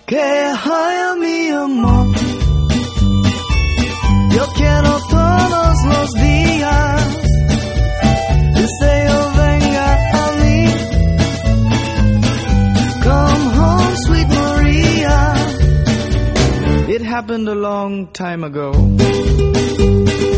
Que ay, mi amor, yo quiero todos los días deseo venga a mí. Come home, sweet Maria. It happened a long time ago.